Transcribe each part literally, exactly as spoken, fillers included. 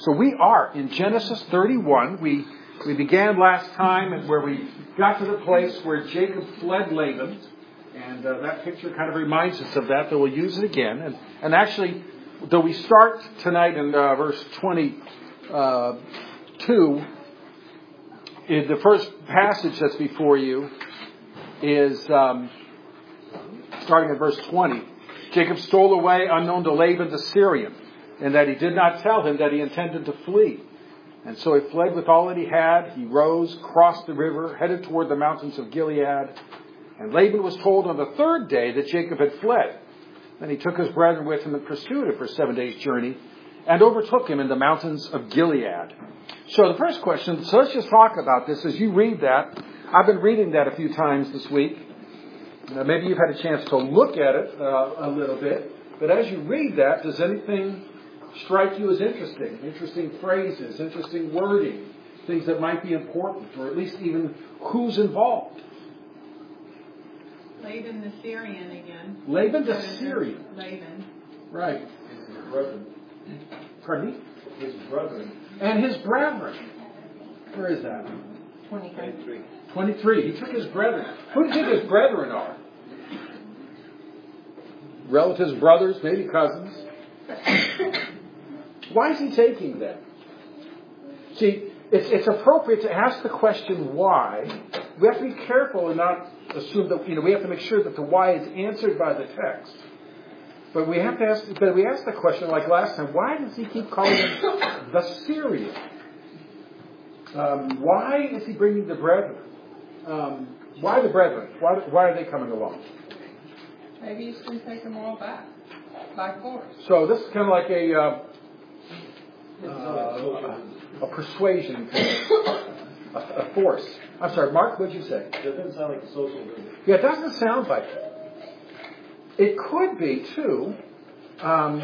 So we are in Genesis thirty-one. We we began last time where we got to the place where Jacob fled Laban. And uh, that picture kind of reminds us of that, though we'll use it again. And, and actually, though we start tonight in uh, verse twenty-two, in the first passage that's before you is um, starting at verse twenty. Jacob stole away unknown to Laban the Syrian, and that he did not tell him that he intended to flee. And so he fled with all that he had. He rose, crossed the river, headed toward the mountains of Gilead. And Laban was told on the third day that Jacob had fled. Then he took his brethren with him and pursued him for seven days' journey and overtook him in the mountains of Gilead. So the first question, so let's just talk about this as you read that. I've been reading that a few times this week. Now, maybe you've had a chance to look at it uh, a little bit. But as you read that, does anything strike you as interesting? Interesting phrases, interesting wording, things that might be important, or at least even who's involved? Laban the Syrian again. Laban the Syrian. Laban. Right. His brethren. Pardon me? His brethren. And his brethren. Where is that? twenty-three. twenty-three. He took his brethren. Who do you think his brethren are? Relatives, brothers, maybe cousins. Why is he taking them? See, it's, it's appropriate to ask the question why. We have to be careful and not assume that, you know, we have to make sure that the why is answered by the text. But we have to ask, but we ask the question like last time, why does he keep calling them the Syrian? Um, why is he bringing the brethren? Um, why the brethren? Why, why are they coming along? Maybe he's going to take them all back by force. So this is kind of like a uh, uh, a persuasion, a, a force. I'm sorry, Mark, what did you say? It doesn't sound like a social visit. Yeah, it doesn't sound like it. It could be, too. Um,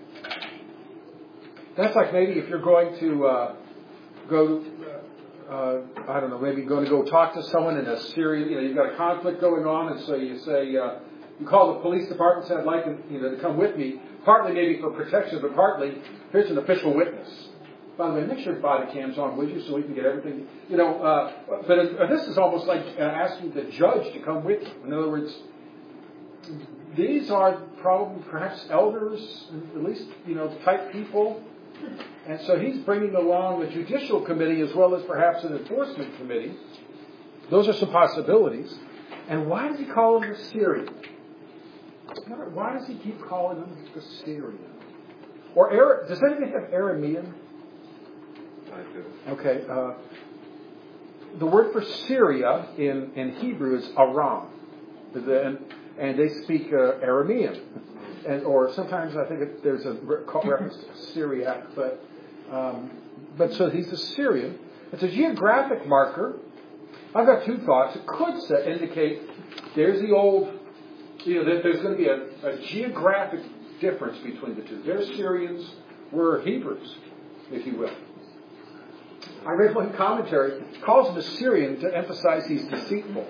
that's like maybe if you're going to uh, go, uh, I don't know, maybe going to go talk to someone in a serious, you know, you've got a conflict going on, and so you say, uh, you call the police department and say, I'd like them, you know, to come with me, partly maybe for protection, but partly, here's an official witness. By the way, make sure your body cam's on with you so we can get everything, you know, uh, but uh, this is almost like uh, asking the judge to come with you. In other words, these are probably perhaps elders, at least, you know, type people. And so he's bringing along the judicial committee as well as perhaps an enforcement committee. Those are some possibilities. And why does he call them the Syrian? Why does he keep calling them the Syrian? Or Ara- does anybody have Aramean? I do. Okay. Uh, the word for Syria in, in Hebrew is Aram. And, and they speak uh, Aramean. And, or sometimes I think it, there's a re- reference to Syriac. But, um, but so he's a Syrian. It's a geographic marker. I've got two thoughts. It could say, indicate there's the old, you know, that there's going to be a, a geographic difference between the two. They're Syrians, we're Hebrews, if you will. I read one commentary, it calls him a Syrian to emphasize he's deceitful.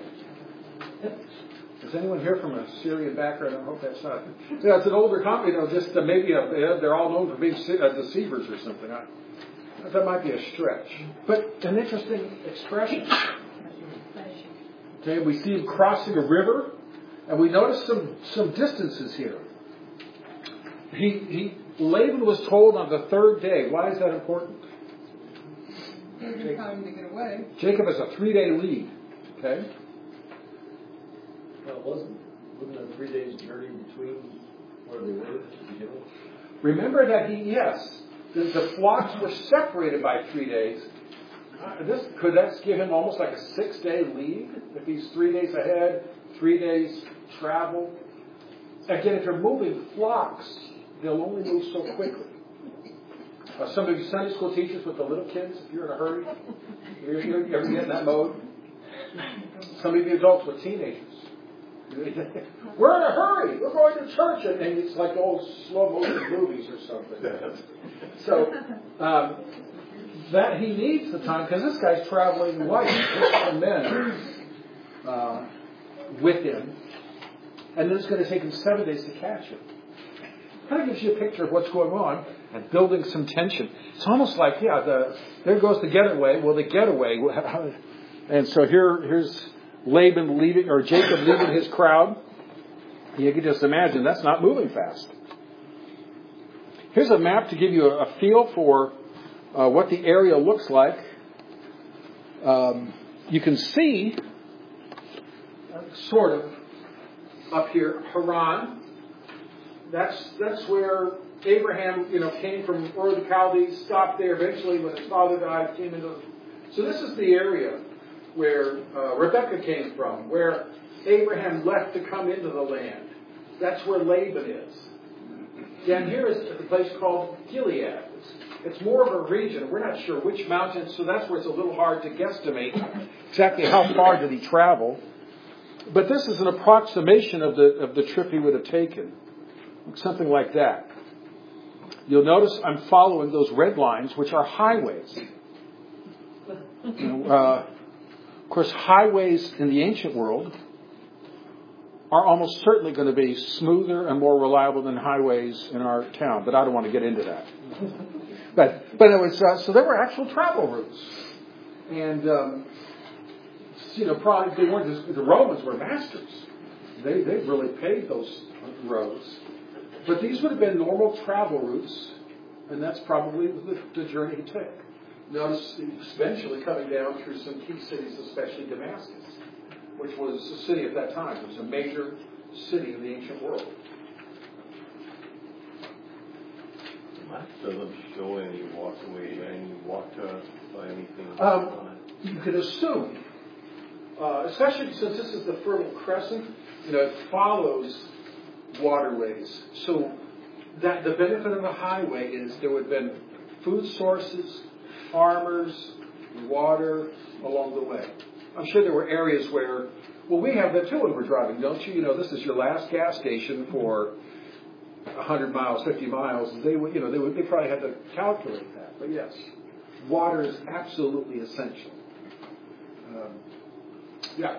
Is anyone here from a Syrian background? I hope that's not. Yeah, it's an older comment, you know, just uh, maybe a, they're all known for being uh, deceivers or something. I, that might be a stretch. But an interesting expression. Okay, we see him crossing a river, and we notice some, some distances here. He, he, Laban was told on the third day. Why is that important? Taking time to get away. Jacob has a three-day lead. Okay? Well, it wasn't, wasn't a three days journey between where they were to begin with? Remember that he, yes, the, the flocks were separated by three days. Uh, this could that give him almost like a six-day lead? If he's three days ahead, three days travel. Again, if you're moving flocks, they'll only move so quickly. Uh, some of you Sunday school teachers with the little kids, if you're in a hurry, you're, you're, you ever get in that mode? Some of you adults with teenagers. We're in a hurry. We're going to church. And it's like old slow-motion movies or something. So, um, that he needs the time, because this guy's traveling light. There's some men uh, with him. And then it's going to take him seven days to catch him. Kind of gives you a picture of what's going on. and building some tension. It's almost like, yeah, the, there goes the getaway. Well, the getaway. And so here, here's Laban leaving, or Jacob leaving his crowd. You can just imagine that's not moving fast. Here's a map to give you a, a feel for uh, what the area looks like. Um, you can see, uh, sort of, up here, Haran. That's that's where Abraham, you know, came from Ur of the Chaldees, stopped there. Eventually, when his father died, came into. So this is the area where uh, Rebekah came from, where Abraham left to come into the land. That's where Laban is. Down here is a place called Gilead. It's, it's more of a region. We're not sure which mountains, so that's where it's a little hard to guesstimate exactly how far did he travel. But this is an approximation of the of the trip he would have taken. Something like that. You'll notice I'm following those red lines, which are highways. You know, uh, of course, highways in the ancient world are almost certainly going to be smoother and more reliable than highways in our town. But I don't want to get into that. But but it was uh, so there were actual travel routes, and um, you know probably they weren't just, the Romans were masters. They they really paved those roads. But these would have been normal travel routes, and that's probably the, the journey he took. Notice eventually coming down through some key cities, especially Damascus, which was a city at that time. It was a major city in the ancient world. The map doesn't show any walkway, any water, or anything. Um, you could assume, uh, especially since this is the Fertile Crescent, you know, it follows waterways. So that the benefit of the highway is there would have been food sources, farmers, water along the way. I'm sure there were areas where, well, we have that too when we're driving, don't you? You know, this is your last gas station for one hundred miles, fifty miles. They would, you know, they would, they probably had to calculate that. But yes, water is absolutely essential. Um, yeah.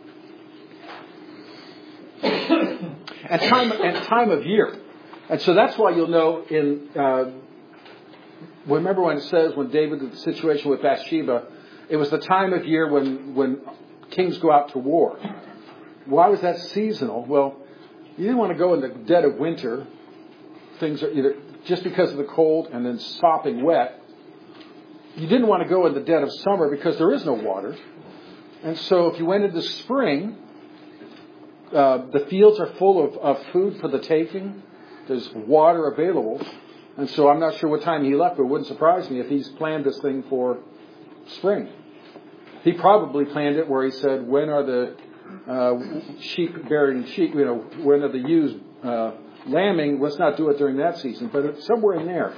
And time and time of year, and so that's why you'll know in. Uh, remember when it says when David the situation with Bathsheba, it was the time of year when when kings go out to war. Why was that seasonal? Well, you didn't want to go in the dead of winter. Things are either just because of the cold and then sopping wet. You didn't want to go in the dead of summer because there is no water, and so if you went into spring. Uh, the fields are full of, of food for the taking. There's water available. And so I'm not sure what time he left, but it wouldn't surprise me if he's planned this thing for spring. He probably planned it where he said, when are the uh, sheep bearing sheep, you know, when are the ewes uh, lambing? Let's not do it during that season, but it's somewhere in there.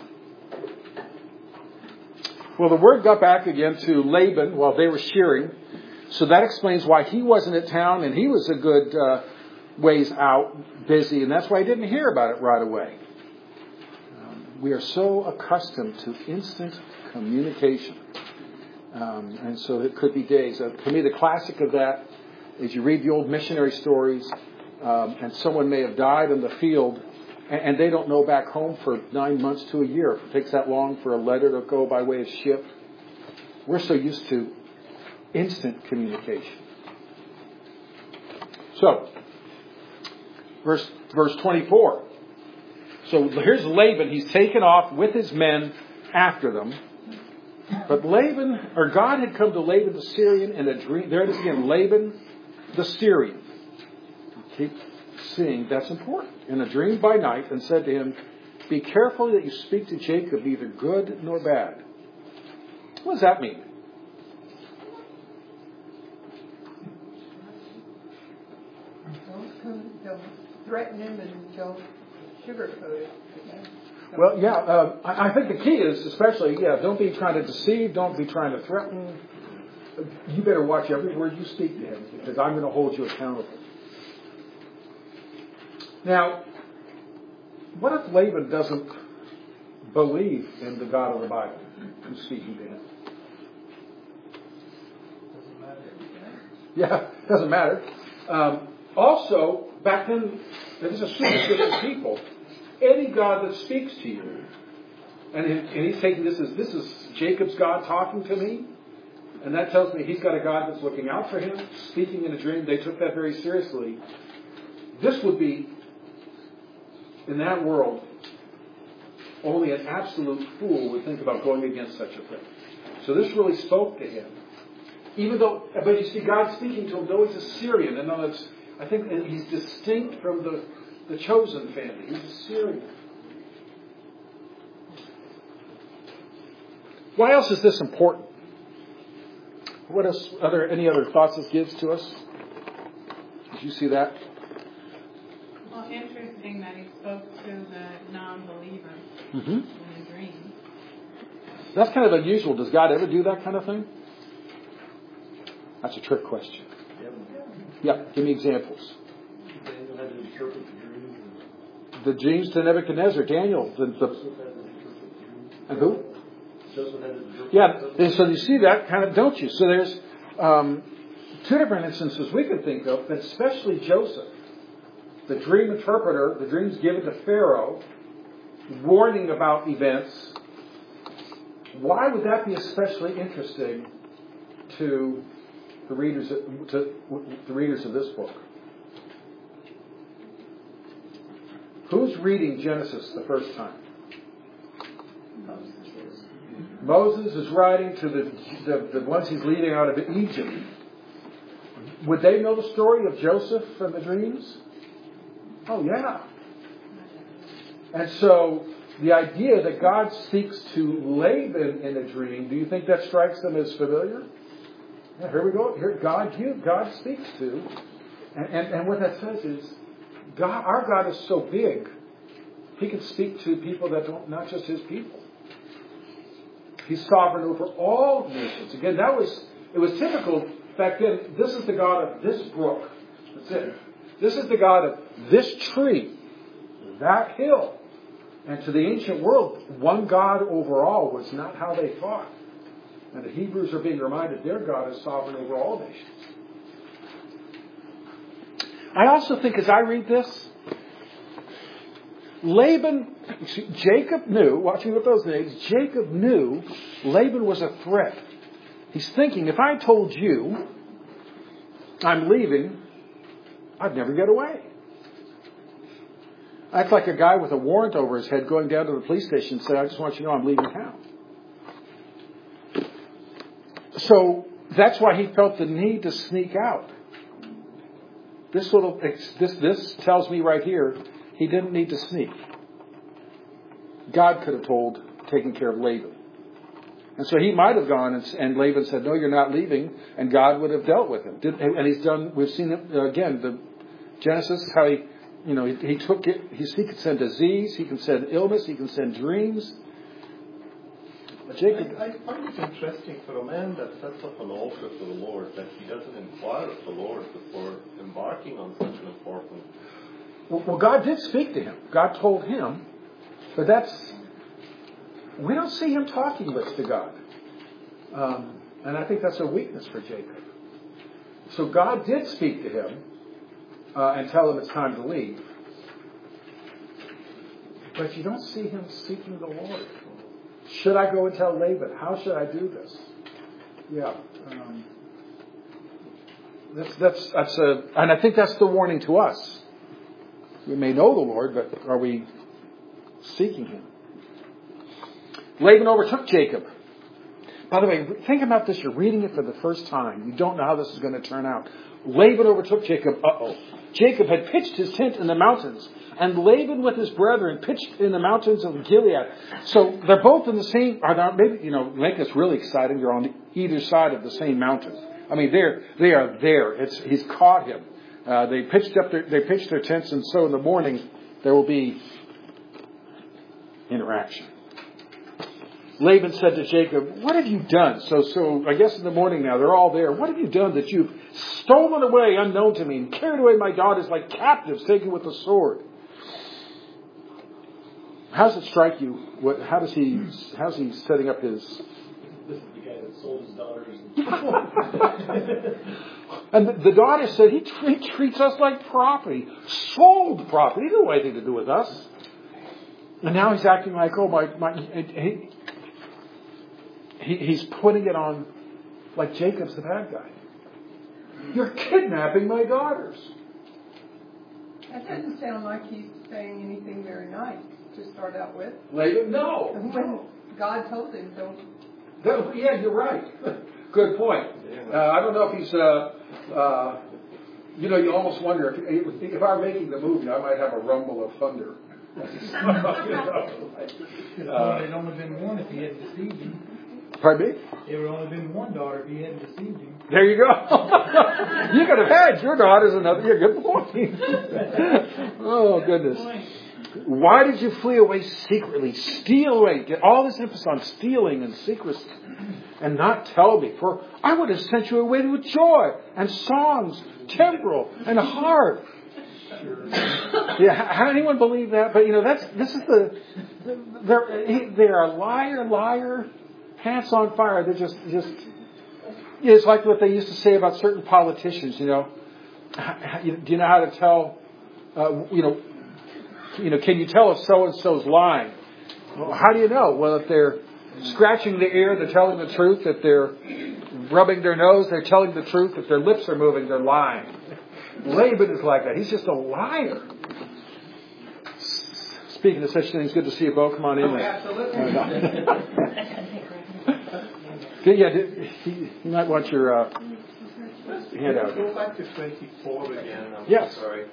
Well, the word got back again to Laban while they were shearing. So that explains why he wasn't at town, and he was a good uh, ways out, busy, and that's why he didn't hear about it right away. Um, we are so accustomed to instant communication, um, and so it could be days. Uh, to me, the classic of that is you read the old missionary stories, um, and someone may have died in the field, and, and they don't know back home for nine months to a year. If it takes that long for a letter to go by way of ship, we're so used to instant communication. So, verse verse twenty-four. So here's Laban. He's taken off with his men after them. But Laban, or God had come to Laban the Syrian in a dream. There it is again, Laban the Syrian. Keep seeing, that's important. In a dream by night, and said to him, be careful that you speak to Jacob neither good nor bad. What does that mean? Don't threaten him and don't sugarcoat it. Well, yeah, uh, I, I think the key is especially, yeah, don't be trying to deceive, don't be trying to threaten. You better watch every word you speak to him, because I'm going to hold you accountable. Now, what if Laban doesn't believe in the God of the Bible who's speaking to him? Doesn't matter. Yeah, doesn't matter. Um, also, back then, this is a superstitious people. Any God that speaks to you And, he, and he's taking this as, this is Jacob's God talking to me. And that tells me he's got a God that's looking out for him, speaking in a dream. They took that very seriously. This would be, in that world, only an absolute fool would think about going against such a thing. So this really spoke to him. Even though, but you see, God speaking to him, though he's a Syrian, and though it's, I think that he's distinct from the, the chosen family. He's a Syrian. Why else is this important? What else? Are there any other thoughts this gives to us? Did you see that? Well, interesting that he spoke to the non-believer Mm-hmm. in a dream. That's kind of unusual. Does God ever do that kind of thing? That's a trick question. Yeah, give me examples. Daniel had to interpret the dream. The dreams to Nebuchadnezzar, Daniel, the, the Joseph had to interpret the dream. and who? Joseph had to interpret Yeah, the and so you see that kind of, don't you? So there's um, two different instances we can think of, but especially Joseph, the dream interpreter, the dreams given to Pharaoh, warning about events. Why would that be especially interesting to the readers of, to the readers of this book? Who's reading Genesis the first time? Moses is writing to the, the, the ones he's leading out of Egypt. Would they know the story of Joseph and the dreams? Oh, yeah. And so the idea that God speaks to Laban in a dream, do you think that strikes them as familiar? Yeah, here we go. Here, God, you, God speaks to. And, and, and what that says is, God, our God is so big, He can speak to people that don't, not just His people. He's sovereign over all nations. Again, that was, it was typical back then. This is the God of this brook. That's it. This is the God of this tree, that hill. And to the ancient world, one God over all was not how they thought. And the Hebrews are being reminded their God is sovereign over all nations. I also think as I read this, Laban, Jacob knew, watching with those names, Jacob knew Laban was a threat. He's thinking, if I told you I'm leaving, I'd never get away. That's like a guy with a warrant over his head going down to the police station and saying, I just want you to know I'm leaving town. So that's why he felt the need to sneak out. This little, this, this tells me right here, he didn't need to sneak. God could have told, taken care of Laban. And so he might have gone and, and Laban said, no, you're not leaving. And God would have dealt with him. Did, and he's done, we've seen it uh, again, the Genesis, how he, you know, he, he took it, he, he could send disease, he can send illness, he can send dreams. Jacob, I, I find it interesting for a man that sets up an altar for the Lord that he doesn't inquire of the Lord before embarking on such an important. Well, well, God did speak to him. God told him, but that's, we don't see him talking much to God. Um, and I think that's a weakness for Jacob. So God did speak to him uh, and tell him it's time to leave. But you don't see him seeking the Lord. Should I go and tell Laban? How should I do this? Yeah. Um, that's, that's, that's a, and I think that's the warning to us. We may know the Lord, but are we seeking Him? Laban overtook Jacob. By the way, think about this. You're reading it for the first time. You don't know how this is going to turn out. Laban overtook Jacob. Uh-oh. Jacob had pitched his tent in the mountains, and Laban with his brethren pitched in the mountains of Gilead. So they're both in the same, are there, maybe, you know, make this really exciting. They're on either side of the same mountain. I mean, they're, they are there. It's, he's caught him. Uh, they pitched up their, they pitched their tents, and so in the morning there will be interaction. Laban said to Jacob, what have you done? So, so I guess in the morning now, they're all there. What have you done that you've stolen away unknown to me and carried away my daughters like captives taken with a sword? How does it strike you? What, how does he, how's he setting up his... This is the guy that sold his daughters. And the, the daughter said, he, he treats us like property. Sold property. He didn't have anything to do with us. And now he's acting like, oh, my, my he, he, he's putting it on like Jacob's the bad guy. You're kidnapping my daughters. That doesn't sound like he's saying anything very nice to start out with. Laban, no. When God told him, don't. That, yeah, you're right. Good point. Uh, I don't know if he's, uh, uh, you know, you almost wonder, if, if I were making the movie, I might have a rumble of thunder. If uh, there'd only been one if he hadn't deceived him. Pardon me? There would only been one daughter if he hadn't deceived him. There you go. You could have had your daughters another. Yeah, good point. Oh, goodness. Why did you flee away secretly? Steal away. Get all this emphasis on stealing and secrecy. And not tell me. For I would have sent you away with joy and songs, timbrel and harp. Yeah, how anyone believe that? But you know, that's this is the they're they're a liar, liar, pants on fire. They're just just it's like what they used to say about certain politicians. You know, do you know how to tell? Uh, you know, you know, can you tell if so and so's lying? Well, how do you know? Well, if they're scratching the ear, they're telling the truth. If they're rubbing their nose, they're telling the truth. If their lips are moving, they're lying. Laban is like that. He's just a liar. Speaking of such things, good to see you, Bo. Come on in. Oh, absolutely. Yeah, you might want your uh, handout. Go back to twenty-four again. I'm yes. sorry.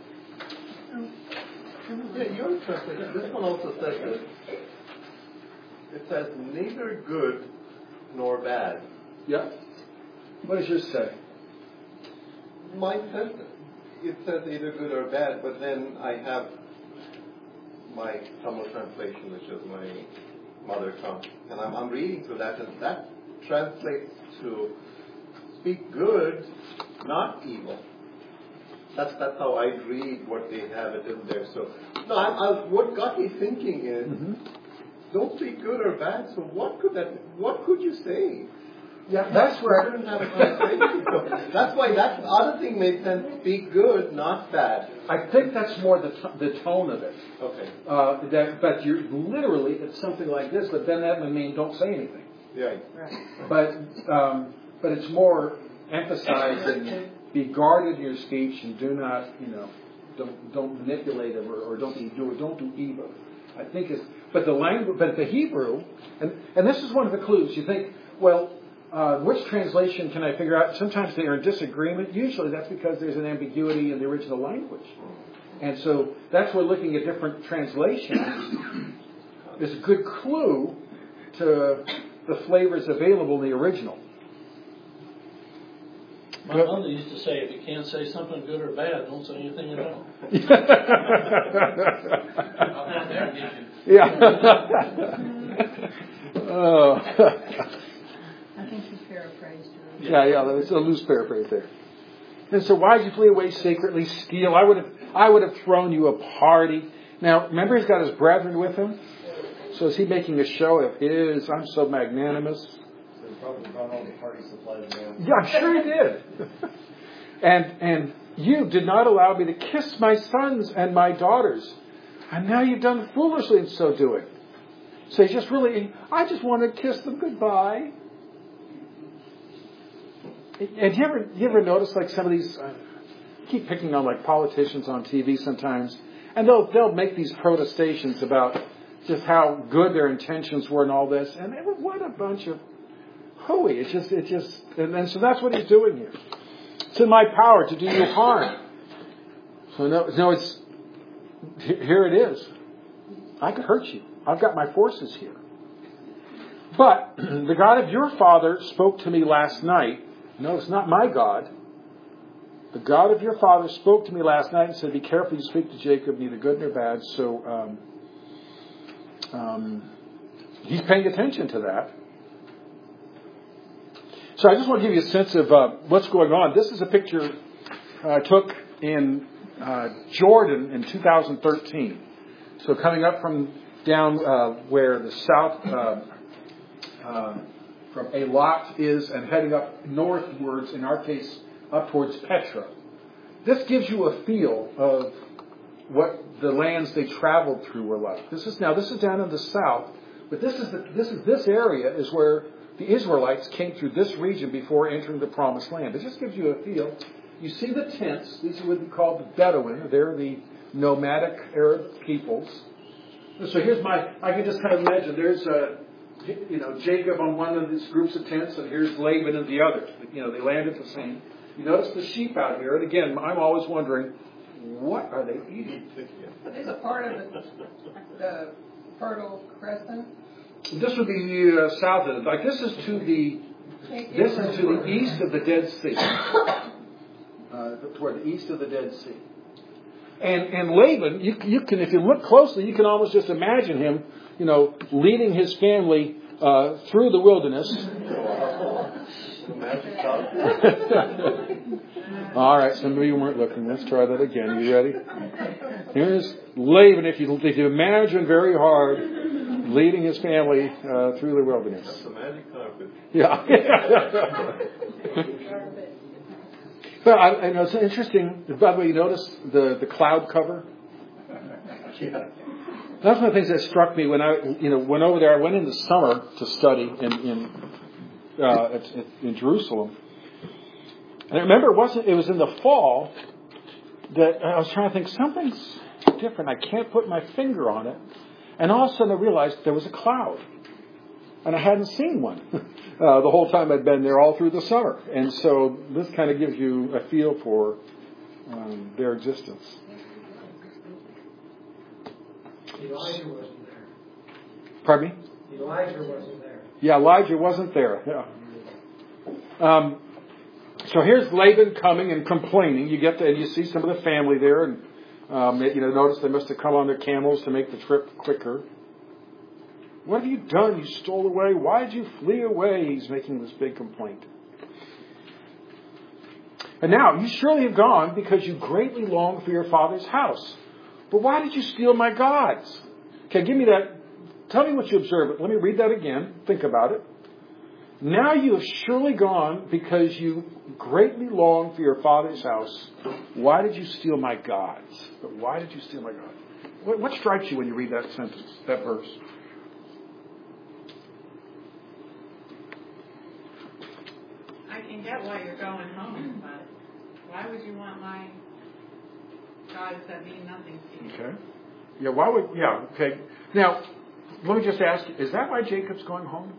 Yeah, your translation. This one also says that it says neither good nor bad. Yeah. What does yours say? Mine says it says either good or bad, but then I have my Tamil translation, which is my mother tongue, and I'm, I'm reading through that, and that translates to speak good, not evil. That's that's how I read what they have it in there. So, no, I, I, what got me thinking is, mm-hmm. don't speak good or bad. So, what could that? What could you say? Yeah, that's where I didn't have a conversation. So that's why that other thing made sense. Speak good, not bad. I think that's more the t- the tone of it. Okay. Uh, that, but you're literally it's something like this. But then that would mean don't say anything. Yeah. Right. But um, but it's more emphasizing be guarded in your speech and do not you know don't don't manipulate it or, or don't be do don't do evil. I think it's but the language but the Hebrew and and this is one of the clues. You think well. Uh, which translation can I figure out? Sometimes they are in disagreement. Usually that's because there's an ambiguity in the original language. And so that's where looking at different translations is a good clue to the flavors available in the original. My Good. mother used to say, if you can't say something good or bad, don't say anything at all. Yeah. Oh. I think he paraphrased it. Yeah, yeah, there's a loose paraphrase there. And so, why did you flee away secretly? Steal. I would have, I would have thrown you a party. Now, remember, he's got his brethren with him. So, is he making a show of his? I'm so magnanimous. So he probably brought all the party supplies down. Yeah, I'm sure he did. and and you did not allow me to kiss my sons and my daughters, and now you've done foolishly in so doing. So he's just really, I just want to kiss them goodbye. And you ever you ever notice like some of these? Uh, keep picking on like politicians on T V sometimes, and they'll they'll make these protestations about just how good their intentions were and all this, and they, what a bunch of hooey! It's just it just and, and so that's what he's doing here. It's in my power to do you harm. So no, no, it's here it is. I could hurt you. I've got my forces here. But the God of your father spoke to me last night. No, it's not my God. The God of your father spoke to me last night and said, be careful you speak to Jacob, neither good nor bad. So um, um, he's paying attention to that. So I just want to give you a sense of uh, what's going on. This is a picture I took in uh, Jordan in two thousand thirteen. So coming up from down uh, where the south... Uh, uh, from Eilat is and heading up northwards, in our case, up towards Petra. This gives you a feel of what the lands they traveled through were like. This is now this is down in the south, but this is the, this is this area is where the Israelites came through this region before entering the Promised Land. It just gives you a feel. You see the tents. These are what we call the Bedouin. They're the nomadic Arab peoples. So here's my. I can just kind of imagine. There's a, you know, Jacob on one of these groups of tents, and here's Laban in the other. You know, they landed the same. You notice the sheep out here, and again, I'm always wondering, what are they eating? Is a part of the, the Fertile Crescent? This would be uh, south of it. Like this is to the this is to the east of the Dead Sea. Uh, toward the east of the Dead Sea. And and Laban, you, you can, if you look closely, you can almost just imagine him, you know, leading his family uh, through the wilderness. All right, some of you weren't looking. Let's try that again. You ready? Here's Laban, if you, if you imagine very hard, leading his family uh, through the wilderness. That's the magic carpet. Yeah. But I, I know it's interesting. By the way, you notice the, the cloud cover? Yeah. That's one of the things that struck me when I, you know, went over there. I went in the summer to study in in, uh, at, at, in Jerusalem, and I remember it wasn't. It was in the fall that I was trying to think something's different. I can't put my finger on it, and all of a sudden I realized there was a cloud, and I hadn't seen one uh, the whole time I'd been there all through the summer. And so this kind of gives you a feel for um, their existence. Elijah wasn't there. Pardon me? Elijah wasn't there. Yeah, Elijah wasn't there. Yeah. Um, so here's Laban coming and complaining. You get to, and you see some of the family there, and um, you know, notice they must have come on their camels to make the trip quicker. What have you done? You stole away. Why did you flee away? He's making this big complaint. And now, you surely have gone because you greatly long for your father's house. But why did you steal my gods? Okay, give me that. Tell me what you observe. Let me read that again. Think about it. Now you have surely gone because you greatly long for your father's house. Why did you steal my gods? But why did you steal my gods? What, what strikes you when you read that sentence, that verse? I can get why you're going home, but why would you want my gods that mean nothing to you? Okay. Yeah, why would, yeah, okay. Now, let me just ask you, is that why Jacob's going home?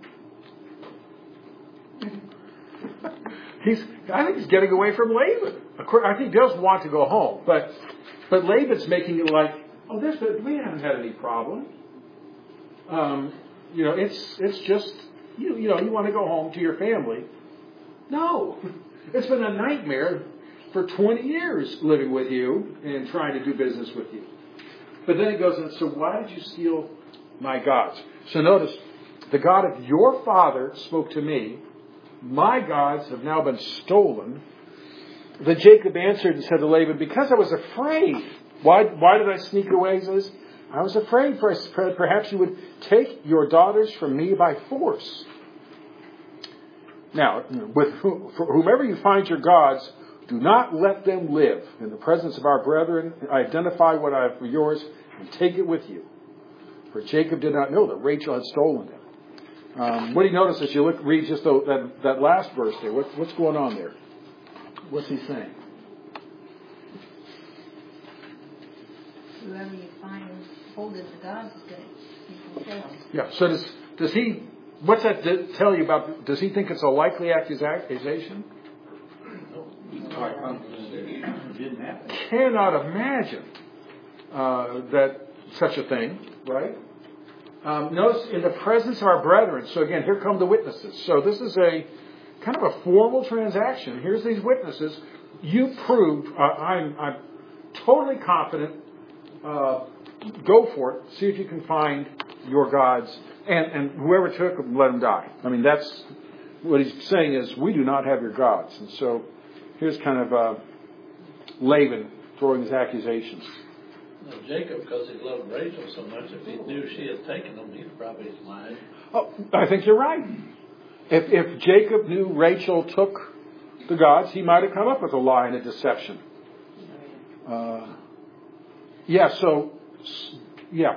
he's, I think he's getting away from Laban. Of course, I think he does want to go home, but but Laban's making it like, oh, this, we haven't had any problem. Um, you know, it's it's just, you, you know, you want to go home to your family. No, it's been a nightmare for twenty years living with you and trying to do business with you. But then he goes, and so why did you steal my gods? So notice, the God of your father spoke to me. My gods have now been stolen. Then Jacob answered and said to Laban, because I was afraid. Why, why did I sneak away? He says, I was afraid for perhaps you would take your daughters from me by force. Now, with whomever you find your gods, do not let them live. In the presence of our brethren, identify what I have for yours and take it with you. For Jacob did not know that Rachel had stolen them. Um, what do you notice as you look, read just the, that, that last verse there? What, what's going on there? What's he saying? Whoever you find holding the gods is going to kill them. Yeah. So does does he? What's that tell you about? Does he think it's a likely accusation? Cannot imagine uh, that such a thing, right? Um, notice in the presence of our brethren. So again, here come the witnesses. So this is a kind of a formal transaction. Here's these witnesses. You proved. Uh, I'm I'm totally confident. Uh, go for it. See if you can find your gods, and and whoever took them, let them die. I mean, that's what he's saying is we do not have your gods. And so here's kind of uh, Laban throwing his accusations. Now, Jacob, because he loved Rachel so much, if he knew she had taken them, he'd probably lied. Oh, I think you're right. If if Jacob knew Rachel took the gods, he might have come up with a lie and a deception. Uh, Yeah, so, yeah.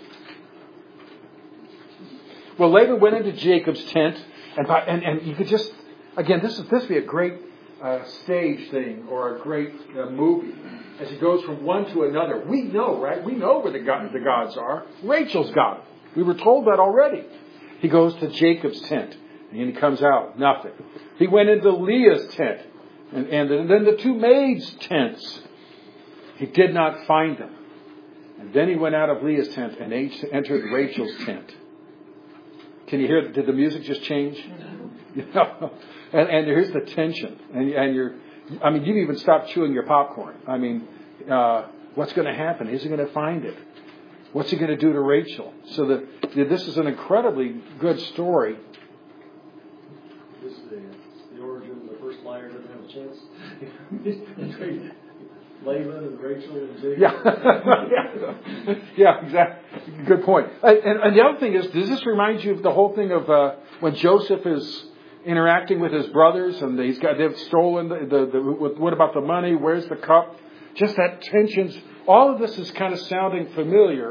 Well, Laban went into Jacob's tent, and, by, and, and you could just, again, this, is, this would be a great uh, stage thing or a great uh, movie as he goes from one to another. We know, right? We know where the, God, the gods are. Rachel's got it. We were told that already. He goes to Jacob's tent, and he comes out, nothing. He went into Leah's tent, and, and then the two maids' tents. He did not find them. And then he went out of Leah's tent and entered Rachel's tent. Can you hear? Did the music just change? You know? and, and here's the tension. And, and you're, I mean, you've even stopped chewing your popcorn. I mean, uh, what's going to happen? Is he going to find it? What's he going to do to Rachel? So that this is an incredibly good story. This is the, the origin. The first liar doesn't have a chance. Laban and Rachel and Jacob. Yeah, yeah, yeah, exactly. Good point. And, and, and the other thing is, does this remind you of the whole thing of uh, when Joseph is interacting with his brothers and he's got they've stolen the, the, the what about the money? Where's the cup? Just that tensions. All of this is kind of sounding familiar.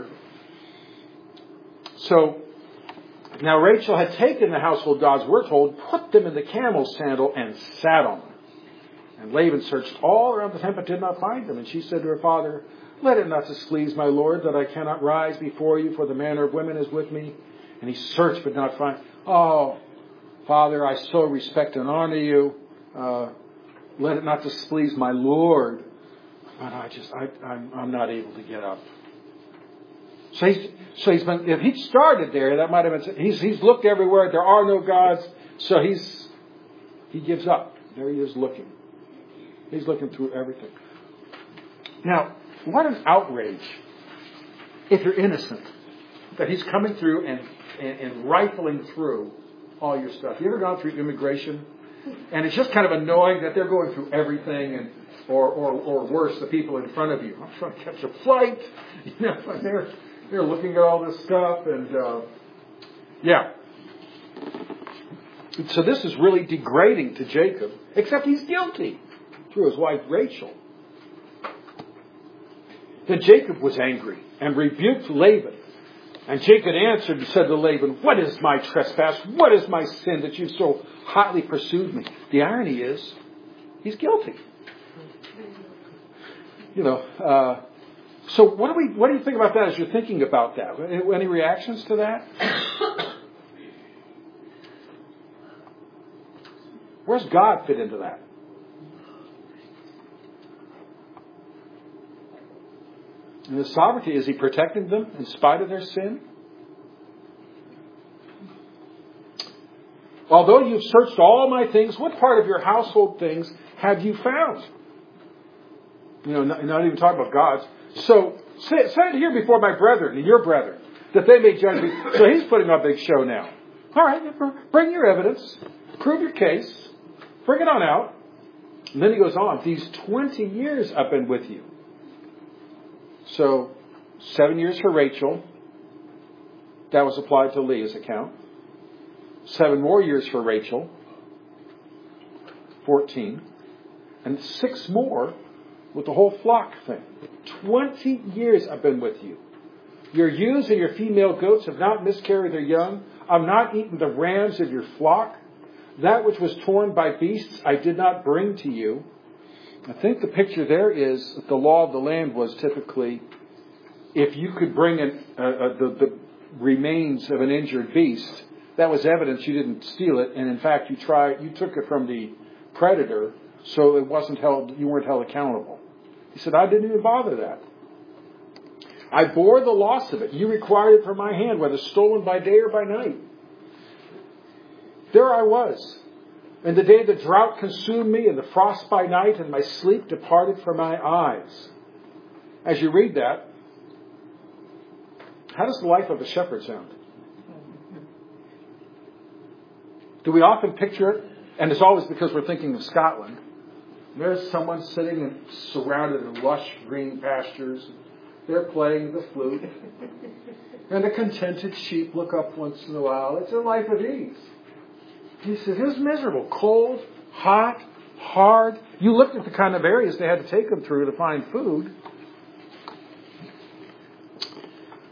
So now Rachel had taken the household gods, we're told, put them in the camel's sandal and sat on them. And Laban searched all around the tent but did not find them. And she said to her father, let it not displease my lord that I cannot rise before you, for the manner of women is with me. And he searched but not find. Oh, Father, I so respect and honor you. Uh, let it not displease my lord. But I just, I, I'm, I'm not able to get up. So he's, so he's been, if he started there, that might have been, he's, he's looked everywhere. There are no gods. So he's, he gives up. There he is looking. He's looking through everything. Now, what an outrage if you're innocent that he's coming through and, and, and rifling through all your stuff. You ever gone through immigration? And it's just kind of annoying that they're going through everything, and or or, or worse, the people in front of you. I'm trying to catch a flight. You know, they're they're looking at all this stuff, and uh, yeah. So this is really degrading to Jacob, except he's guilty through his wife Rachel. Then Jacob was angry and rebuked Laban. And Jacob answered and said to Laban, what is my trespass? What is my sin that you so hotly pursued me? The irony is, he's guilty. You know, uh, so what do we? What do you think about that as you're thinking about that? Any reactions to that? Where's God fit into that? And his sovereignty, is he protecting them in spite of their sin? Although you've searched all my things, what part of your household things have you found? You know, not, not even talking about God's. So, say, say it here before my brethren and your brethren, that they may judge me. So he's putting on a big show now. All right, bring your evidence. Prove your case. Bring it on out. And then he goes on. These twenty years I've been with you. So, seven years for Rachel. That was applied to Leah's account. Seven more years for Rachel. Fourteen. And six more with the whole flock thing. Twenty years I've been with you. Your ewes and your female goats have not miscarried their young. I've not eaten the rams of your flock. That which was torn by beasts I did not bring to you. I think the picture there is that the law of the land was typically, if you could bring an, uh, uh, the, the remains of an injured beast, that was evidence you didn't steal it, and in fact you tried, you took it from the predator, so it wasn't held, you weren't held accountable. He said, I didn't even bother that. I bore the loss of it. You required it from my hand, whether stolen by day or by night. There I was. And the day the drought consumed me, and the frost by night, and my sleep departed from my eyes. As you read that, how does the life of a shepherd sound? Do we often picture it? And it's always because we're thinking of Scotland. There's someone sitting and surrounded in lush green pastures. They're playing the flute. And the contented sheep look up once in a while. It's a life of ease. He says, it was miserable. Cold, hot, hard. You looked at the kind of areas they had to take them through to find food.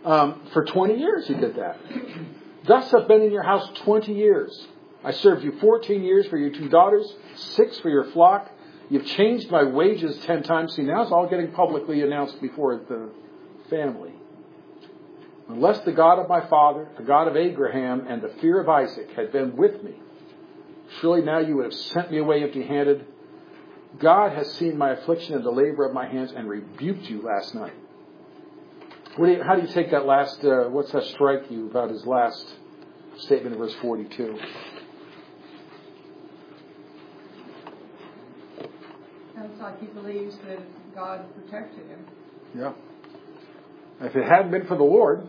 Um, for twenty years he did that. Thus I've been in your house twenty years. I served you fourteen years for your two daughters, six for your flock. You've changed my wages ten times. See, now it's all getting publicly announced before the family. Unless the God of my father, the God of Abraham, and the fear of Isaac had been with me, surely now you would have sent me away empty-handed. God has seen my affliction and the labor of my hands and rebuked you last night. What do you, how do you take that last, uh, what's that strike you about his last statement in verse forty-two? Sounds like he believes that God protected him. Yeah. If it hadn't been for the Lord,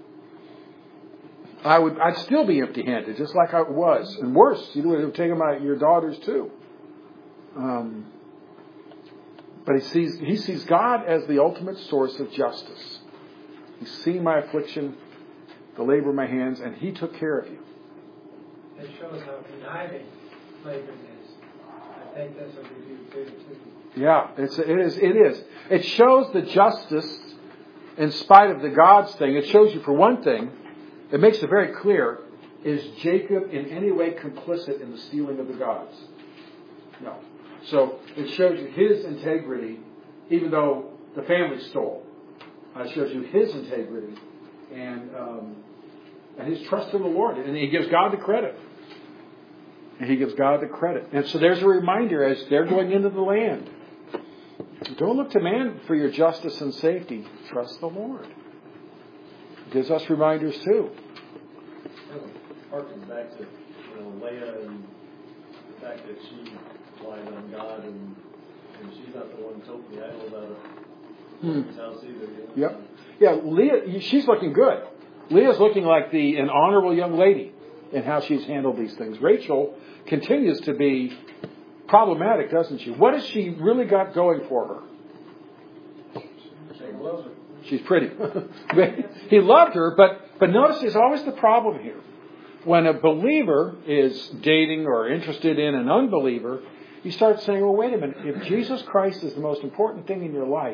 I would, I'd still be empty-handed, just like I was. And worse, you would have taken my, your daughters too. Um, but he sees, he sees God as the ultimate source of justice. He's seen my affliction, the labor of my hands, and he took care of you. It shows how conniving Laban is. I think that's what we do too. Yeah, it's, it is. It is. It shows the justice in spite of the gods thing. It shows you, for one thing, it makes it very clear, is Jacob in any way complicit in the stealing of the gods? No. So it shows you his integrity, even though the family stole. Uh, it shows you his integrity and um, and his trust in the Lord. And he gives God the credit. And he gives God the credit. And so there's a reminder as they're going into the land. Don't look to man for your justice and safety. Trust the Lord. It gives us reminders too. It harkens back to, you know, Leah and the fact that she relied on God, and, and she's not the one who told the idol about Hmm. his house either. You know? Yep. Yeah, Leah, she's looking good. Leah's looking like the an honorable young lady in how she's handled these things. Rachel continues to be problematic, doesn't she? What has she really got going for her? She loves her. She's pretty. He loved her, but, but notice there's always the problem here. When a believer is dating or interested in an unbeliever, you start saying, well, wait a minute. If Jesus Christ is the most important thing in your life,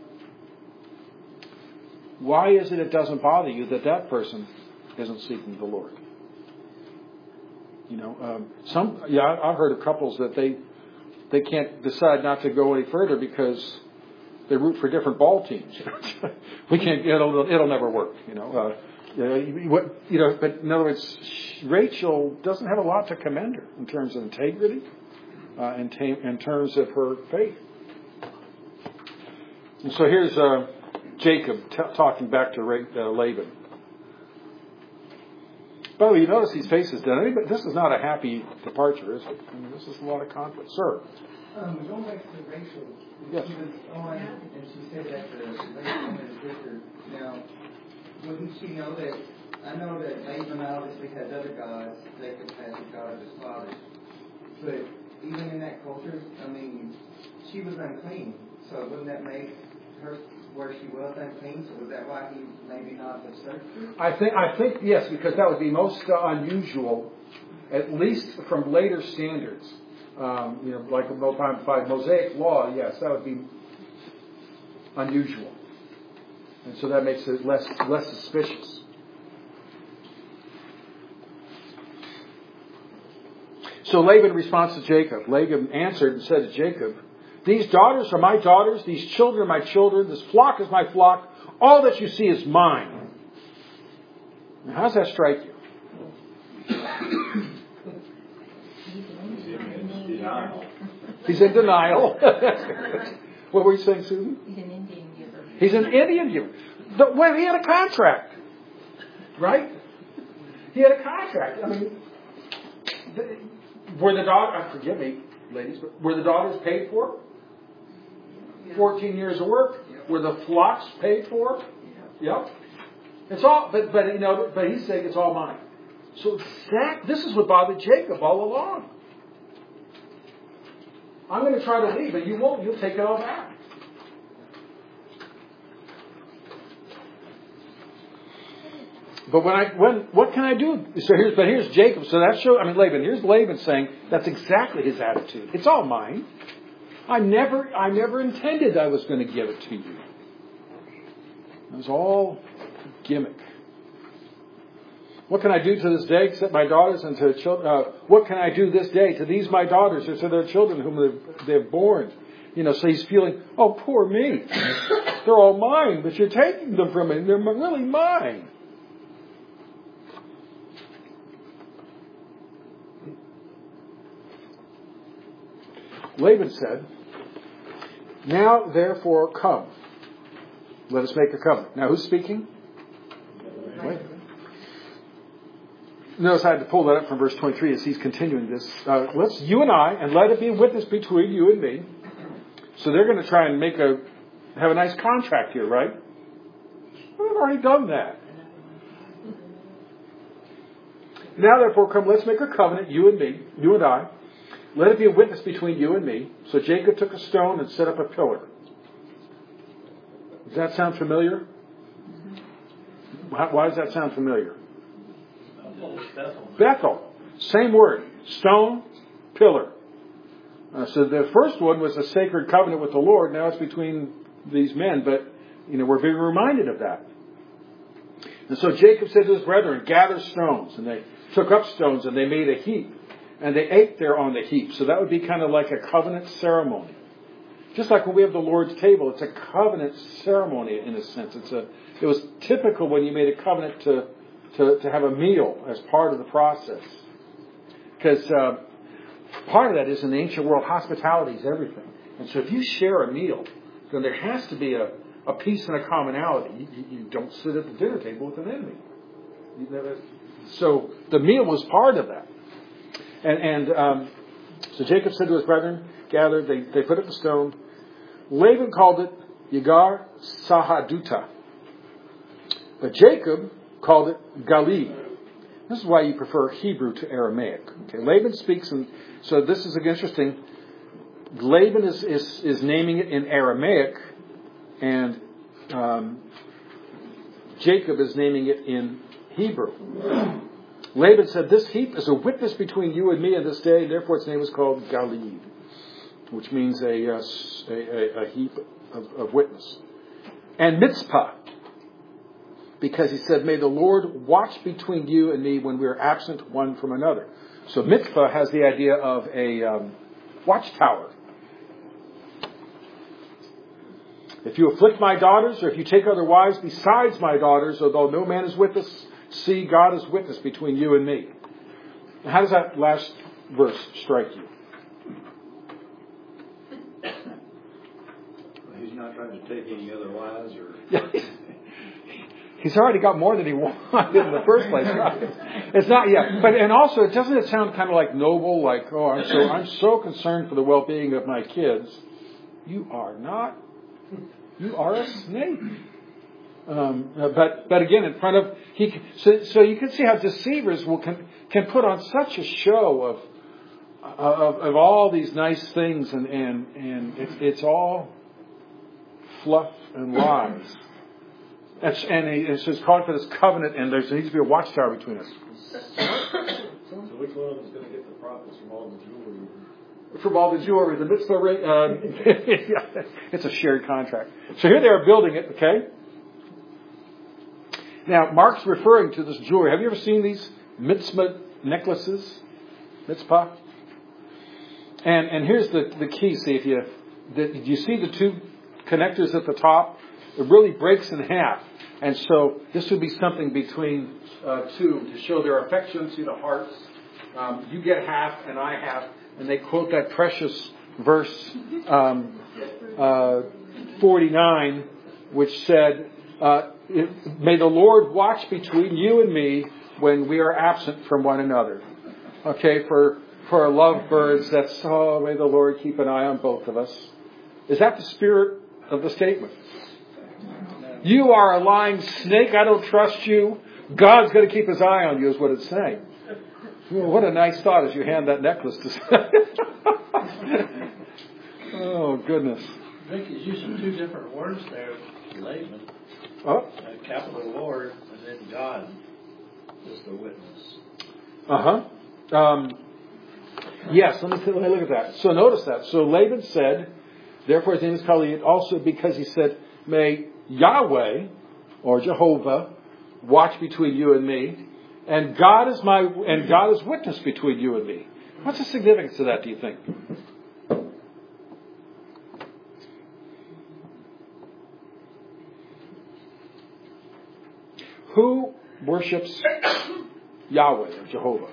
why is it it doesn't bother you that that person isn't seeking the Lord? You know, um, some yeah, I've heard of couples that they they can't decide not to go any further because they root for different ball teams. We can't. It'll it'll never work. You know. Uh, you know, what, you know. But in other words, Rachel doesn't have a lot to commend her in terms of integrity, uh, in, ta- in terms of her faith. And so here's uh, Jacob t- talking back to Ra- uh, Laban. By the way, you notice his face is done. Anybody, this is not a happy departure, is it? I mean, this is a lot of conflict. Sir. Um, going back to Rachel, Yes. she was on, and she said that the Laban is with her. Now, wouldn't she know that? I know that Laban obviously has other gods. Jacob has the God of his father. But even in that culture, I mean, she was unclean. So wouldn't that make her where she was unclean? So was that why he maybe not have searched her? I think, I think yes, because that would be most uh, unusual, at least from later standards. Um, you know, like by Mosaic law, yes, that would be unusual, and so that makes it less less suspicious. So Laban responds to Jacob. Laban answered and said to Jacob, "These daughters are my daughters, these children are my children, this flock is my flock. All that you see is mine." Now, how does that strike you? He's in denial. What were you saying, Susan? He's an Indian giver. He's an Indian giver. The, well, he had a contract, right? He had a contract. I mean, the, were the daughters, forgive me, ladies, but were the daughters paid for? Fourteen years of work. Were the flocks paid for? Yep. It's all, but but you know, but he's saying it's all mine. So that this is what bothered Jacob all along. I'm going to try to leave, but you won't. You'll take it all back. But when I when what can I do? So here's but here's Jacob. So that shows. I mean Laban. Here's Laban saying that's exactly his attitude. It's all mine. I never I never intended I was going to give it to you. It was all gimmick. What can I do to this day except my daughters and to children? Uh, what can I do this day to these my daughters or to their children whom they've, they've born? You know, so he's feeling, oh, poor me. They're all mine, but you're taking them from me. They're really mine. Laban said, now therefore come. Let us make a covenant. Now who's speaking? Wait. Notice I had to pull that up from verse twenty-three as he's continuing this. Uh, let's, you and I, and let it be a witness between you and me. So they're going to try and make a, have a nice contract here, right? Well, they've already done that. Now therefore come, let's make a covenant, you and me, you and I. Let it be a witness between you and me. So Jacob took a stone and set up a pillar. Does that sound familiar? Why does that sound familiar? Bethel. Bethel. Same word. Stone, pillar. Uh, so the first one was a sacred covenant with the Lord. Now it's between these men. But, you know, we're being reminded of that. And so Jacob said to his brethren, gather stones. And they took up stones and they made a heap. And they ate there on the heap. So that would be kind of like a covenant ceremony. Just like when we have the Lord's table, it's a covenant ceremony in a sense. It's a. It was typical when you made a covenant to to, to have a meal as part of the process. Because uh, part of that is in the ancient world, hospitality is everything. And so if you share a meal, then there has to be a, a peace and a commonality. You, you don't sit at the dinner table with an enemy. You never, so the meal was part of that. And, and um, so Jacob said to his brethren, gathered, they, they put up the stone. Laban called it Yagar Sahaduta. But Jacob called it Galid. This is why you prefer Hebrew to Aramaic. Okay, Laban speaks, and so this is interesting. Laban is, is, is naming it in Aramaic, and um, Jacob is naming it in Hebrew. Laban said, this heap is a witness between you and me in this day, and therefore its name is called Galid, which means a, uh, a, a heap of, of witness. And Mitzpah, because he said, may the Lord watch between you and me when we are absent one from another. So Mitzpah has the idea of a um, watchtower. If you afflict my daughters, or if you take other wives besides my daughters, although no man is with us, see, God is witness between you and me. How does that last verse strike you? He's not trying to take any other wives or... Yeah. He's already got more than he wanted in the first place. Right? It's not yet. But, and also, it doesn't it sound kind of like noble, like, oh, I'm so, I'm so concerned for the well-being of my kids. You are not. You are a snake. Um, but but again, in front of he, so, so you can see how deceivers will can can put on such a show of of, of all these nice things, and and and it's it's all fluff and lies. That's, and he, it's just calling for this covenant, and there needs to be a watchtower between us. So which one of them is going to get the profits from all the jewelry? From all the jewelry, the mitzvah ring. Uh, yeah, it's a shared contract. So here they are building it. Okay. Now, Mark's referring to this jewelry. Have you ever seen these mitzvah necklaces? Mitzvah? And and here's the, the key. See, if you the, you see the two connectors at the top, it really breaks in half. And so this would be something between uh, two to show their affection, see the hearts. Um, you get half and I half. And they quote that precious verse um, uh, forty-nine, which said, uh, may the Lord watch between you and me when we are absent from one another. Okay, for for lovebirds, that's, oh, may the Lord keep an eye on both of us. Is that the spirit of the statement? You are a lying snake. I don't trust you. God's going to keep his eye on you is what it's saying. Well, what a nice thought as you hand that necklace to... Oh, goodness. Vic is using two different words there, Laban. Oh. Uh, capital Lord, and then God is the witness. Uh-huh. Um, yes, let me, let me look at that. So notice that. So Laban said, therefore his name is called also because he said, may Yahweh, or Jehovah, watch between you and me, and God is my and God is witness between you and me. What's the significance of that, do you think? Who worships Yahweh or Jehovah?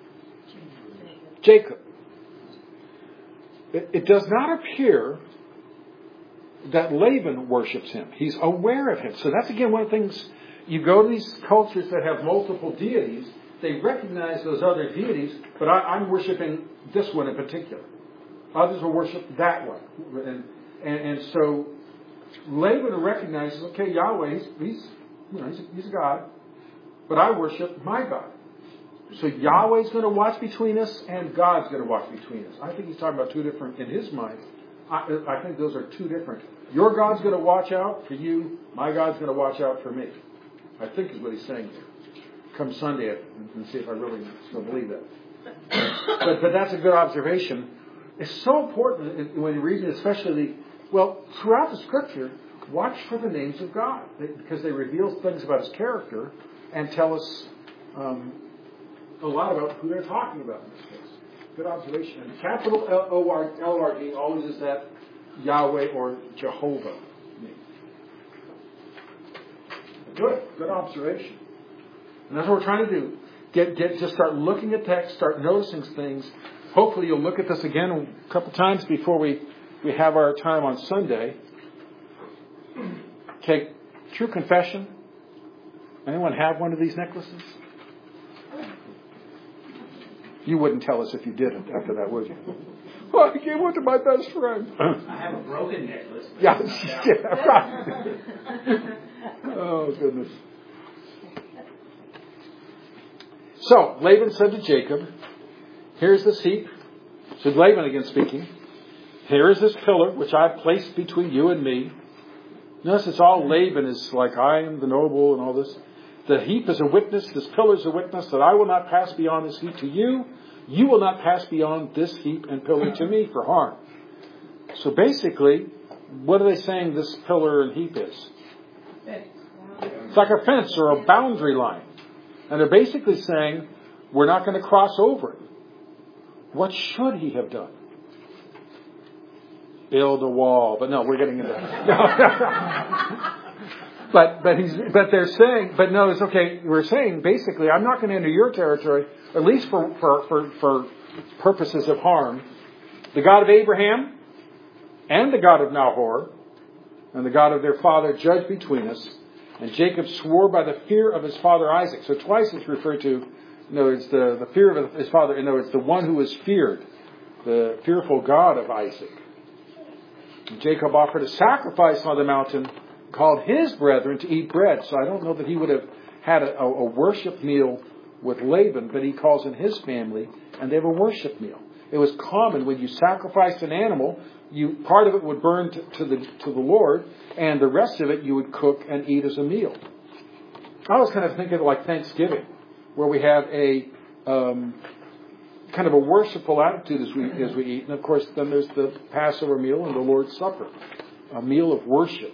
Jacob. It, it does not appear that Laban worships him. He's aware of him. So that's again one of the things, you go to these cultures that have multiple deities, they recognize those other deities, but I, I'm worshiping this one in particular. Others will worship that one. And, and, and so Laban recognizes, okay, Yahweh, he's, he's, you know, he's, a, he's a God, but I worship my God. So Yahweh's going to watch between us, and God's going to watch between us. I think he's talking about two different, in his mind, I, I think those are two different. Your God's going to watch out for you, my God's going to watch out for me. I think is what he's saying here. Come Sunday and, and see if I really still believe that. But, but that's a good observation. It's so important when you read it, especially, well, throughout the Scripture, watch for the names of God, because they reveal things about his character and tell us um, a lot about who they're talking about in this case. Good observation. And capital L O R D always is that Yahweh or Jehovah name. Good. Good observation. And that's what we're trying to do. Get, get, just start looking at text, start noticing things. Hopefully you'll look at this again a couple times before we, we have our time on Sunday. Okay, true confession. Anyone have one of these necklaces? You wouldn't tell us if you didn't after that, would you? Well, I gave one to my best friend. I have a broken necklace. Yeah, yeah, right. Oh, goodness. So, Laban said to Jacob, here's this heap. So Laban again speaking. Here is this pillar which I have placed between you and me. Notice it's all Laban is like, I am the noble and all this. The heap is a witness, this pillar is a witness that I will not pass beyond this heap to you. You will not pass beyond this heap and pillar to me for harm. So basically, what are they saying this pillar and heap is? It's like a fence or a boundary line. And they're basically saying, we're not going to cross over it. What should he have done? Build a wall. But no, we're getting into that. But but he's but they're saying but no it's okay we're saying basically I'm not going to enter your territory, at least for, for, for, for purposes of harm. The God of Abraham and the God of Nahor and the God of their father judge between us. And Jacob swore by the fear of his father Isaac. So twice it's referred to, in other words, the, the fear of his father, in other words, the one who was feared, the fearful God of Isaac. And Jacob offered a sacrifice on the mountain, called his brethren to eat bread. So I don't know that he would have had a, a worship meal with Laban, but he calls in his family, and they have a worship meal. It was common when you sacrificed an animal, you part of it would burn to, to the to the Lord, and the rest of it you would cook and eat as a meal. I was kind of thinking of it like Thanksgiving, where we have a um, kind of a worshipful attitude as we as we eat, and of course then there's the Passover meal and the Lord's Supper, a meal of worship.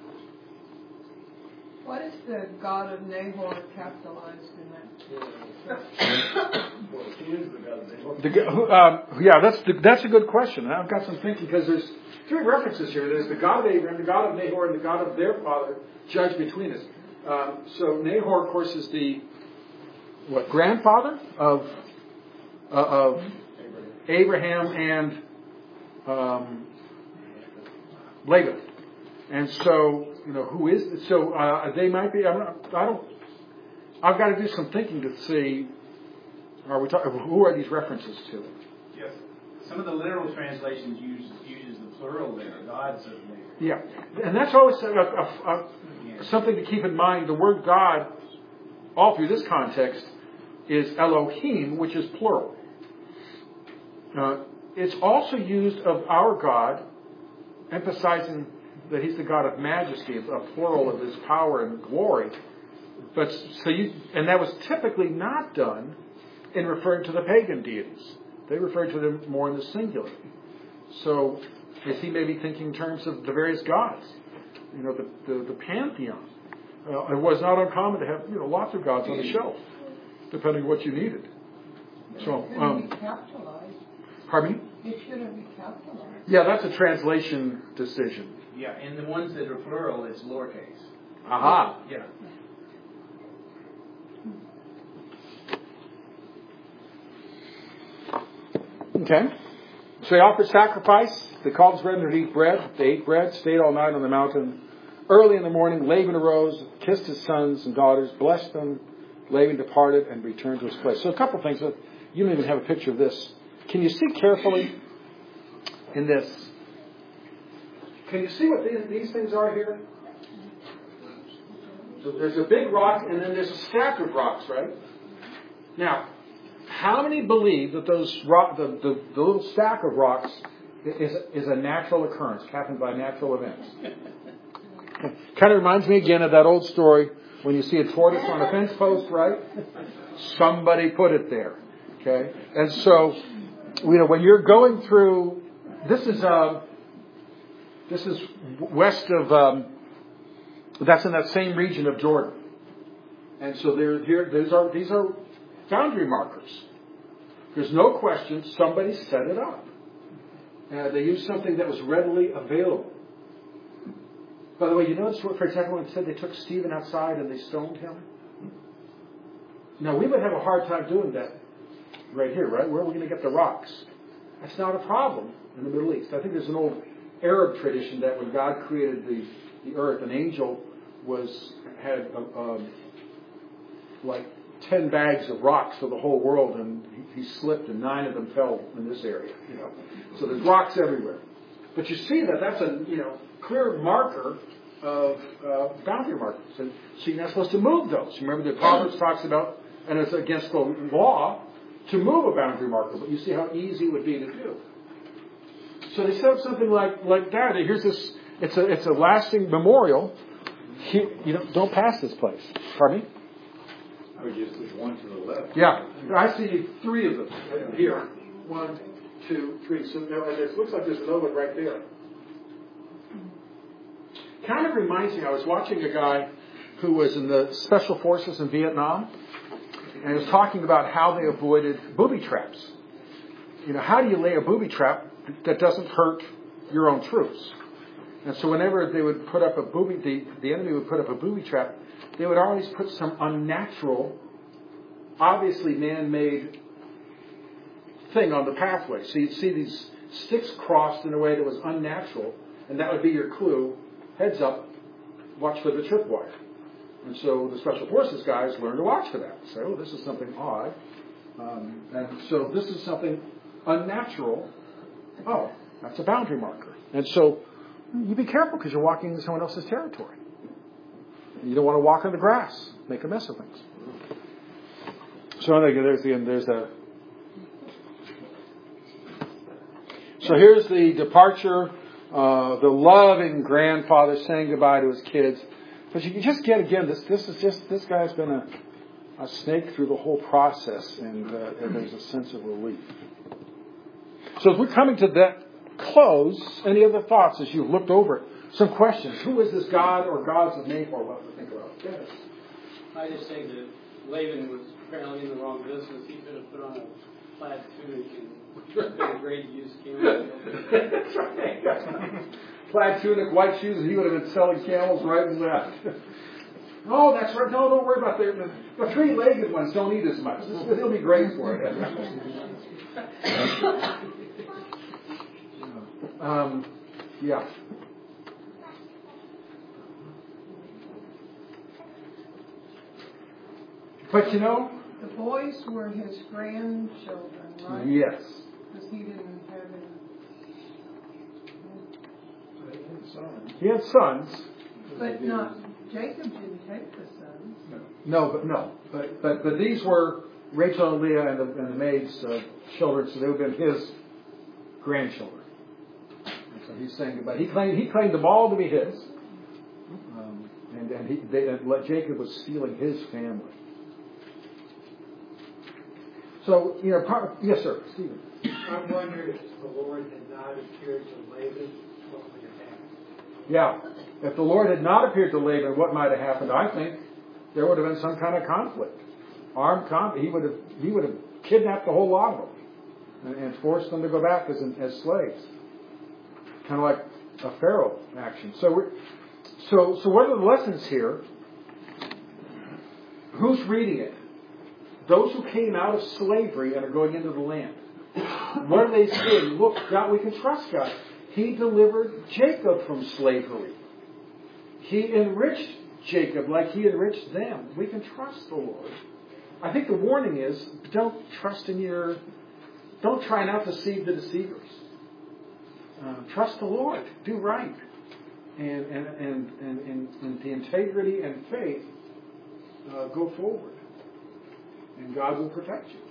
What is the God of Nahor capitalized in that? Well, he is the God of Nahor. The, um, yeah, that's the, that's a good question. And I've got some thinking because there's three references here. There's the God of Abraham, the God of Nahor, and the God of their father judge between us. Um, so Nahor, of course, is the what grandfather of uh, of Abraham and um, Laban. And so, you know, who is, so uh, they might be, I'm not, I don't, I've got to do some thinking to see, are we talking, who are these references to? Yes. Some of the literal translations use uses the plural there, gods of Nahor. Yeah. And that's always a, a, a, Yeah. something to keep in mind. The word God, all through this context, is Elohim, which is plural. Uh, it's also used of our God, emphasizing that he's the God of majesty, a plural of his power and glory. But so you, and that was typically not done in referring to the pagan deities. They referred to them more in the singular. So is he maybe thinking in terms of the various gods? You know, the, the, the pantheon. uh, it was not uncommon to have, you know, lots of gods on the shelf, depending on what you needed. So, um, pardon me? It shouldn't be capitalized. Yeah, that's a translation decision. Yeah, and the ones that are plural, it's lowercase. Aha. Yeah. Okay. So they offered sacrifice. They called his brethren to eat bread. They ate bread, stayed all night on the mountain. Early in the morning, Laban arose, kissed his sons and daughters, blessed them. Laban departed and returned to his place. So a couple of things. You don't even have a picture of this. Can you see carefully in this? Can you see what these, these things are here? So there's a big rock and then there's a stack of rocks, right? Now, how many believe that those rock, the, the, the little stack of rocks is, is a natural occurrence, happened by natural events? Kind of reminds me again of that old story when you see a tortoise on a fence post, right? Somebody put it there. Okay? And so, you know, when you're going through, this is um, this is west of, um, that's in that same region of Jordan. And so there, here, these are these are boundary markers. There's no question somebody set it up. Uh, they used something that was readily available. By the way, you notice, for example, when it said they took Stephen outside and they stoned him? Now, we would have a hard time doing that right here, right? Where are we going to get the rocks? That's not a problem in the Middle East. I think there's an old Arab tradition that when God created the, the earth, an angel was had a, um, like ten bags of rocks for the whole world, and he, he slipped, and nine of them fell in this area. You know, so there's rocks everywhere. But you see that that's a you know clear marker of uh, boundary markers, and so you're not supposed to move those. Remember, the Proverbs talks about, and it's against the law to move a boundary marker, but you see how easy it would be to do. So they set up something like like that. Here's this. It's a it's a lasting memorial. Here, you know, don't pass this place. Pardon me? Oh, just there's one to the left. Yeah, I see three of them here. One, two, three. So now, and it looks like there's another one right there. Kind of reminds me. I was watching a guy who was in the special forces in Vietnam, and he was talking about how they avoided booby traps. You know, how do you lay a booby trap that doesn't hurt your own troops? And so whenever they would put up a booby, the, the enemy would put up a booby trap, they would always put some unnatural, obviously man-made thing on the pathway. So you'd see these sticks crossed in a way that was unnatural, and that would be your clue. Heads up, watch for the tripwire. And so the Special Forces guys learned to watch for that. Say, oh, this is something odd. Um, and so this is something unnatural. Oh, that's a boundary marker. And so you be careful because you're walking into someone else's territory. You don't want to walk on the grass, make a mess of things. So I think there's the there's a. So here's the departure, uh, the loving grandfather saying goodbye to his kids. But you can just get again this. This is just this guy's been a, a snake through the whole process, and, uh, and there's a sense of relief. So as we're coming to that close, any other thoughts as you've looked over it? Some questions. Who is this God or gods of Nahor? What to think about? Yes. I just think that Laban was apparently in the wrong business. He could have put on a plaid tunic and been a great use camel. That's right. Plaid tunic, white shoes, and he would have been selling camels right and left. Oh, that's right. No, don't worry about that. The three-legged ones don't eat as much. He'll be great for it. um, yeah. But you know, the boys were his grandchildren, right? Yes. Because he didn't have any. He had sons. But not Jacob didn't take the sons. No, no but no, but but but these were Rachel and Leah and the, and the maid's uh, children, so they would have been his grandchildren. And so he's saying goodbye. He claimed he claimed them all to be his, um, and and he they, and Jacob was stealing his family. So you know, part, yes, sir, Stephen. I'm wondering if the Lord had not appeared to Laban, what would have happened? Yeah. If the Lord had not appeared to Laban, what might have happened? I think there would have been some kind of conflict. Armed conflict. He would have, he would have kidnapped the whole lot of them and, and forced them to go back as, as slaves. Kind of like a Pharaoh action. So, we're, so, so what are the lessons here? Who's reading it? Those who came out of slavery and are going into the land. What are they saying? Look, God, we can trust God. He delivered Jacob from slavery. He enriched Jacob like he enriched them. We can trust the Lord. I think the warning is, don't trust in your, don't try and out-deceive the deceivers. Uh, trust the Lord. Do right. And, and, and, and, and, and the integrity and faith, uh, go forward. And God will protect you.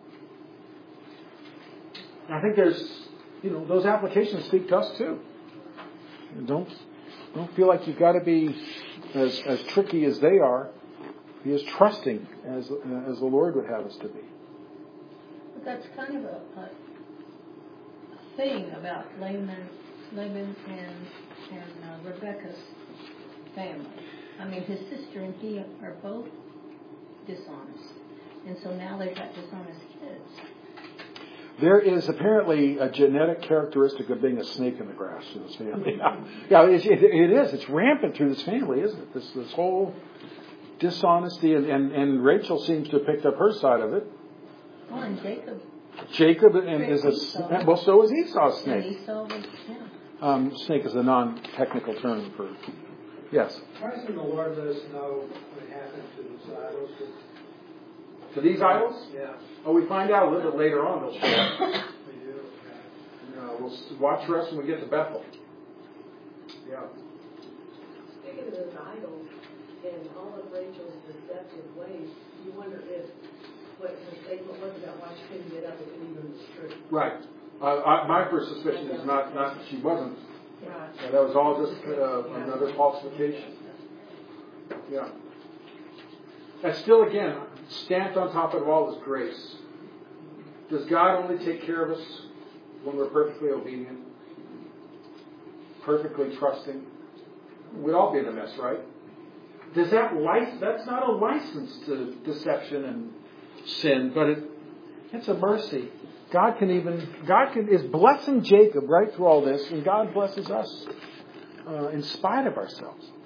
And I think there's, you know, those applications speak to us too. Don't, don't feel like you've got to be as, as tricky as they are. Be as trusting as, as the Lord would have us to be. But that's kind of a, a thing about Laban, Laban and, and uh, Rebecca's family. I mean, his sister and he are both dishonest. And so now they've got dishonest kids. There is apparently a genetic characteristic of being a snake in the grass in this family. Yeah, it, it, it is. It's rampant through this family, isn't it? This this whole dishonesty, and, and, and Rachel seems to have picked up her side of it. Oh, and Jacob. Jacob and is a well, so is Esau's snake. And Esau was, yeah. Um, snake is a non-technical term for yes. Why doesn't the Lord let us know what happened to those idols? To these idols? Yeah. Oh, we find out a little bit later on. They'll show up. We do. You know, we'll watch for us when we get to Bethel. Yeah. Speaking of those idols and all of Rachel's deceptive ways, you wonder if what her statement was about why she couldn't get up if it even was true. Right. Uh, I, my first suspicion is not, not that she wasn't. Right. Yeah, that was all just uh, another falsification. Yeah. And still, again, stamped on top of it all is grace. Does God only take care of us when we're perfectly obedient? Perfectly trusting? We'd all be in a mess, right? Does that license, that's not a license to deception and sin, but it, it's a mercy. God can even, God can, is blessing Jacob right through all this, and God blesses us uh, in spite of ourselves.